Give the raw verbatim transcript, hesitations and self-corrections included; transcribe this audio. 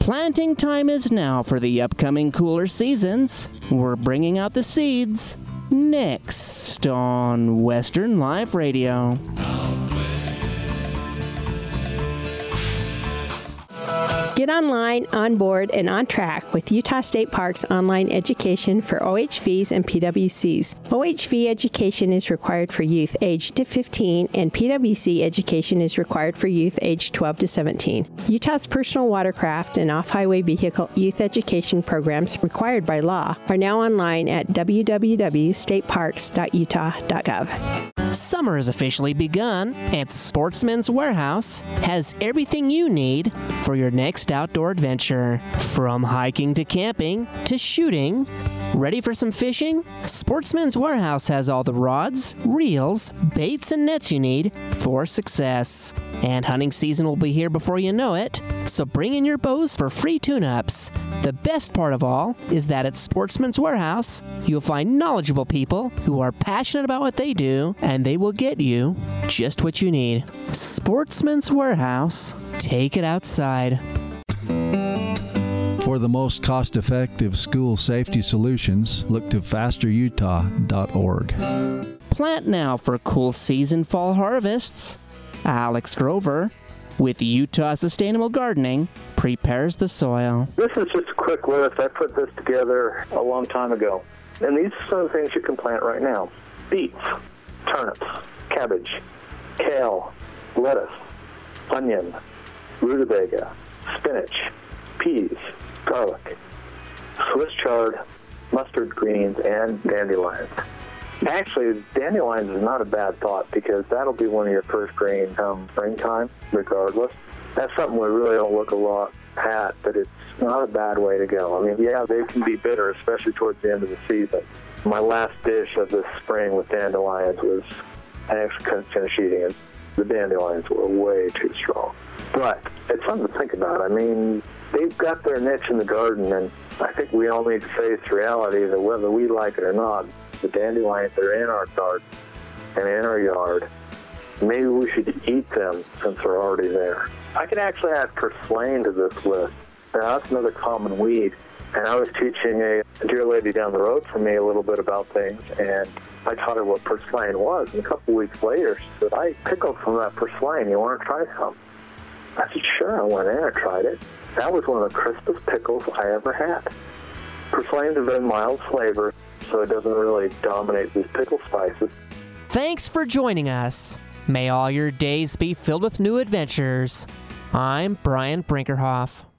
Planting time is now for the upcoming cooler seasons. We're bringing out the seeds next on Western Life Radio. Get online, on board, and on track with Utah State Parks online education for O H Vs and P W Cs. O H V education is required for youth aged to fifteen, and P W C education is required for youth aged twelve to seventeen. Utah's personal watercraft and off-highway vehicle youth education programs required by law are now online at w w w dot state parks dot utah dot gov. Summer has officially begun, and Sportsman's Warehouse has everything you need for your next outdoor adventure. From hiking to camping to shooting. Ready for some fishing? Sportsman's Warehouse has all the rods, reels, baits, and nets you need for success. And hunting season will be here before you know it, so bring in your bows for free tune-ups. The best part of all is that at Sportsman's Warehouse, you'll find knowledgeable people who are passionate about what they do, and they will get you just what you need. Sportsman's Warehouse. Take it outside. For the most cost-effective school safety solutions, look to faster utah dot org. Plant now for cool season fall harvests. Alex Grover with Utah Sustainable Gardening prepares the soil. This is just a quick list. I put this together a long time ago. And these are some of the things you can plant right now. Beets, turnips, cabbage, kale, lettuce, onion, rutabaga, spinach, peas, garlic, Swiss chard, mustard greens, and dandelions. Actually, dandelions is not a bad thought because that'll be one of your first greens come springtime, regardless. That's something we really don't look a lot at, but it's not a bad way to go. I mean, yeah, they can be bitter, especially towards the end of the season. My last dish of this spring with dandelions was, I actually couldn't finish eating it. The dandelions were way too strong. But it's something to think about. I mean, they've got their niche in the garden, and I think we all need to face reality that whether we like it or not, the dandelions are in our garden and in our yard. Maybe we should eat them since they're already there. I can actually add purslane to this list. Now, that's another common weed. And I was teaching a dear lady down the road from me a little bit about things, and I taught her what purslane was. And a couple weeks later, she said, I pickled some of that purslane. You want to try some? I said, sure. I went in and tried it. That was one of the crispest pickles I ever had. Purslane's a very mild flavor, so it doesn't really dominate these pickle spices. Thanks for joining us. May all your days be filled with new adventures. I'm Brian Brinkerhoff.